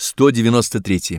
193.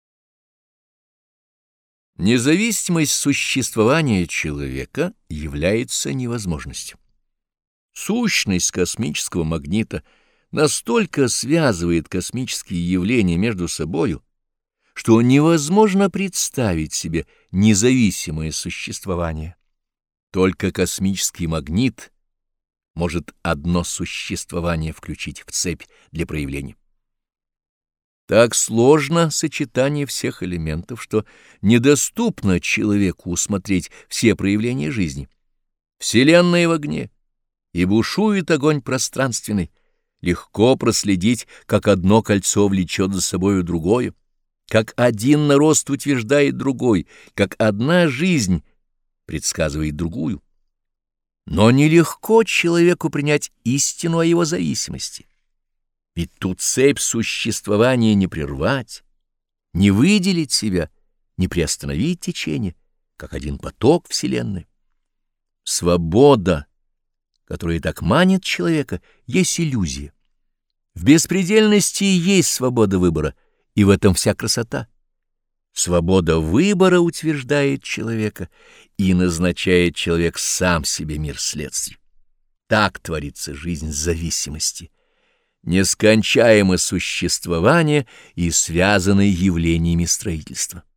Независимость существования человека является невозможностью. Сущность космического магнита настолько связывает космические явления между собою, что невозможно представить себе независимое существование. Только космический магнит может одно существование включить в цепь для проявления. Так сложно сочетание всех элементов, что недоступно человеку усмотреть все проявления жизни. Вселенная в огне, и бушует огонь пространственный. Легко проследить, как одно кольцо влечет за собою другое, как один нарост утверждает другой, как одна жизнь предсказывает другую. Но нелегко человеку принять истину о его зависимости. Ведь тут цепь существования не прервать, не выделить себя, не приостановить течение, как один поток Вселенной. Свобода, которая так манит человека, есть иллюзия. В беспредельности есть свобода выбора, и в этом вся красота. Свобода выбора утверждает человека, и назначает человек сам себе мир следствий. Так творится жизнь зависимости. Нескончаемо существование и связанные явлениями строительства.